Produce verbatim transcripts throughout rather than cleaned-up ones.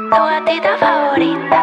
Tu gatita favorita.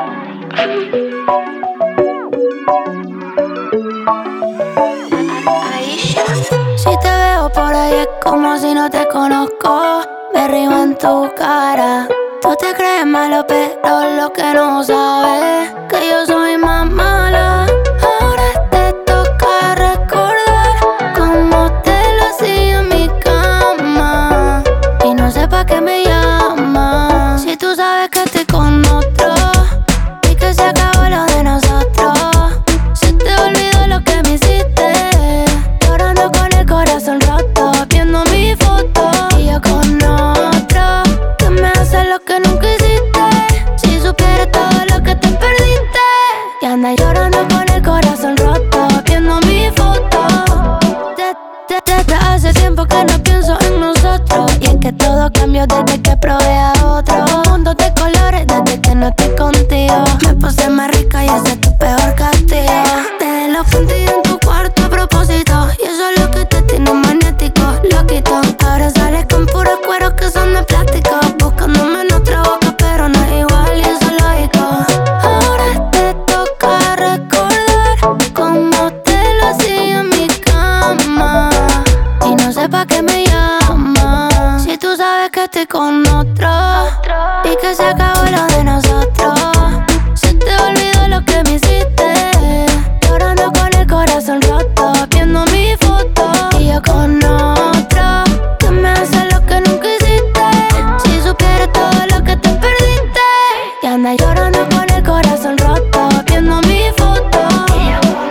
Aisha. Si te veo por ahí es como si no te conozco. Me río en tu cara. Tú te crees malo, pero lo que no sabes que yo soy más mala. Ahora te toca recordar cómo te lo hacía en mi cama. Y no sé pa' qué me llamas si tú sabes que estoy con otro y que se acabó lo de nosotros. Se te olvidó lo que me hiciste, llorando con el corazón roto, viendo mi foto y yo con otro que me hace lo que nunca hiciste. Si supieras todo lo que te perdiste y andas llorando con el corazón roto, viendo mi foto. Desde hace tiempo que no pienso en nosotros, y es que todo cambió desde que probé a otro. Mundo de colores desde que no estoy contigo. Me puse más rica y ese es tu peor castigo. Te lo contigo en tu cuarto a propósito, y eso es lo que te tiene magnético, loquito. Ahora sales con puros cueros que son de plástico, buscándome en otra boca pero no es igual y eso es lógico. Ahora te toca recordar cómo te lo hacía en mi cama. Y no sé pa' qué me llamas si tú sabes que estoy con otro y que se acabó lo de nosotros. Se te olvidó lo que me hiciste, llorando con el corazón roto, viendo mi foto y yo con otro que me hace lo que nunca hiciste. Si supieras todo lo que te perdiste y andas llorando con el corazón roto, viendo mi foto y yo con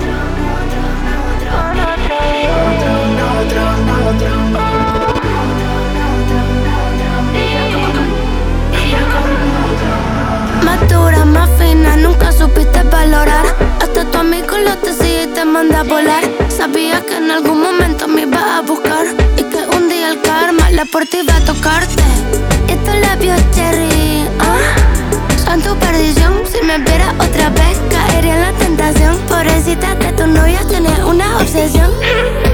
más dura, más fina, nunca supiste valorar. Hasta tu amigo lo te sigue y te manda a volar. Sabías que en algún momento me ibas a buscar y que un día el karma la puerta iba a tocarte. Y estos labios cherry, ah, son tu perdición. Si me vieras otra vez caería en la tentación. Pobrecita que tu novia tiene una obsesión.